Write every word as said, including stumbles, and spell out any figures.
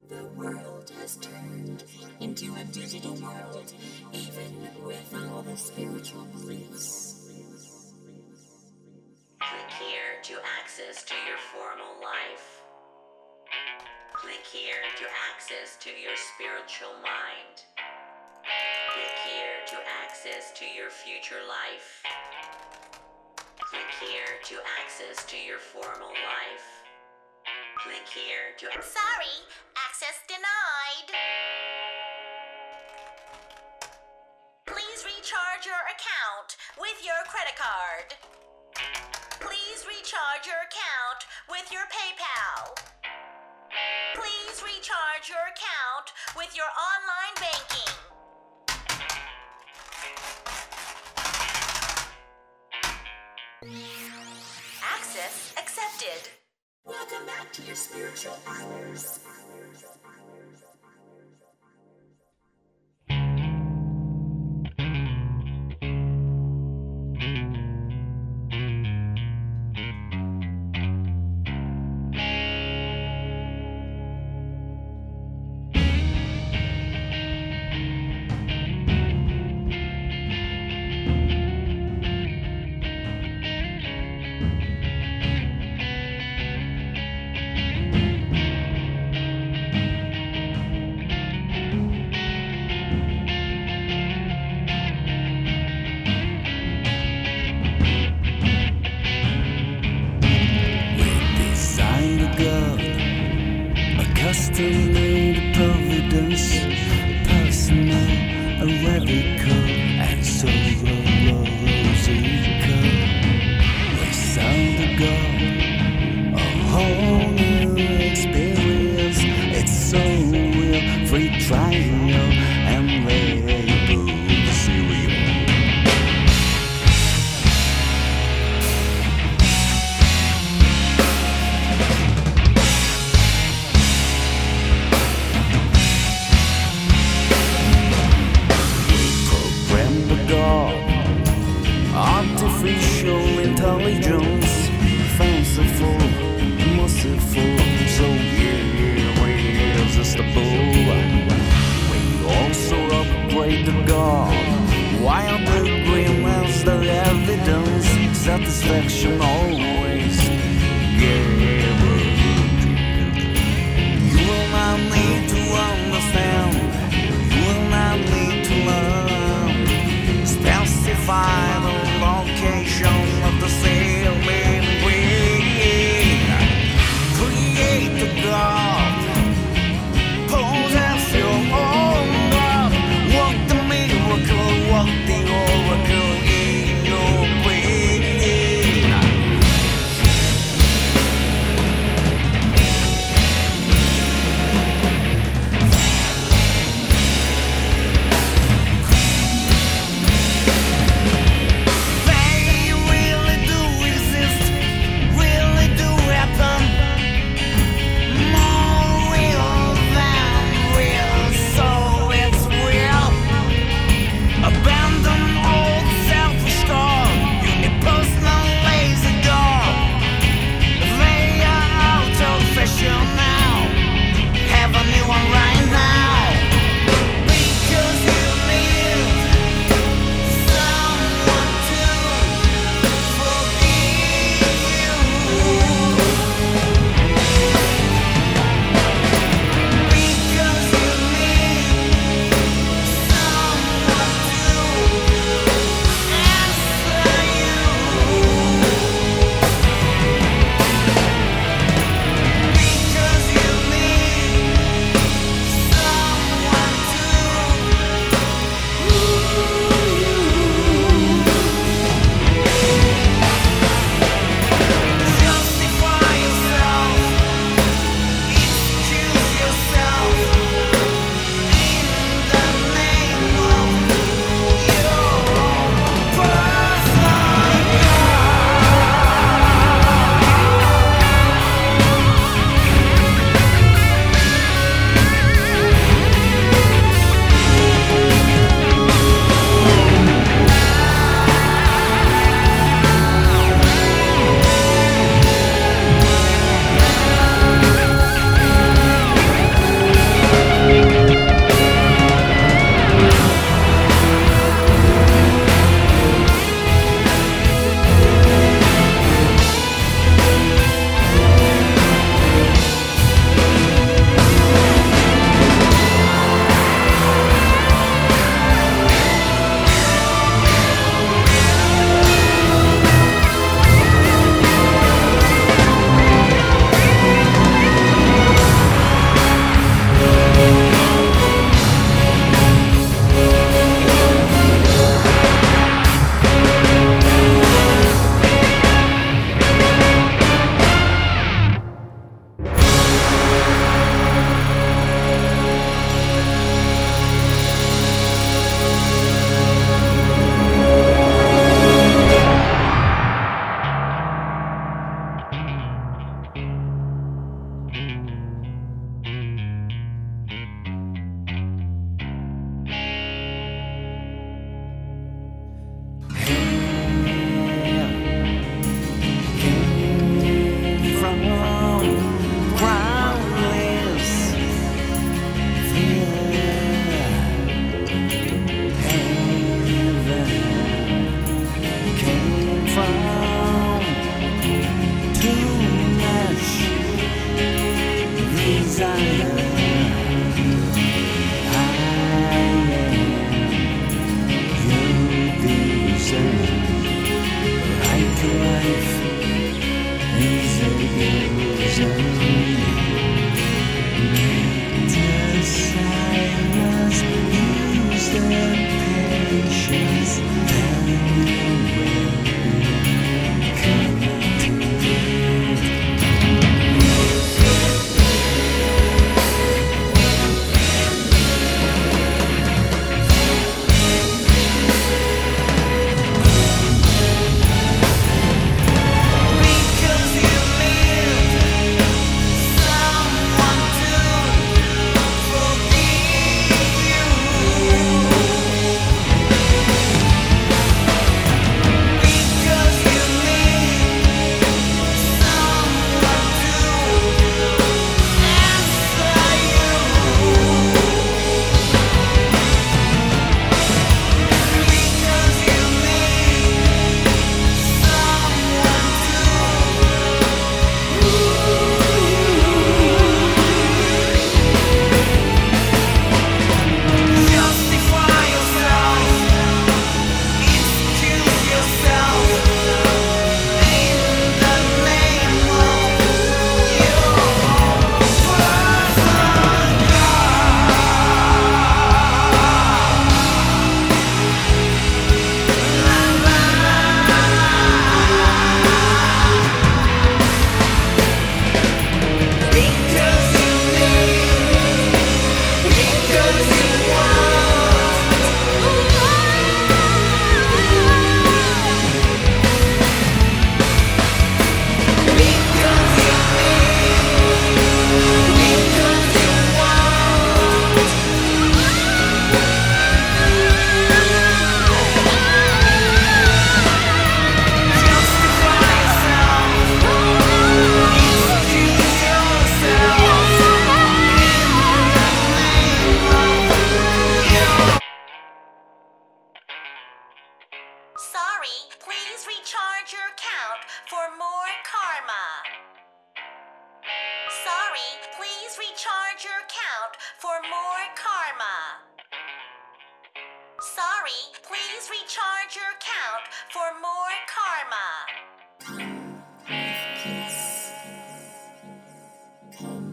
The world has turned into a digital world, even with all the spiritual beliefs. Click here to access to your formal life. Click here to access to your spiritual mind. Click here to access to your future life. Click here to access to your formal life. Click here to... Sorry, access denied. Please recharge your account with your credit card. Please recharge your account with your PayPal. Please recharge your account with your online banking. Access accepted. Welcome back to your spiritual hours. Custom-made providence, personal, radical, and so rosical. We sound the God, a whole new experience. It's so real, free trial, and label serial. account for more karma. Sorry, please recharge your account for more karma. Come with peace. Come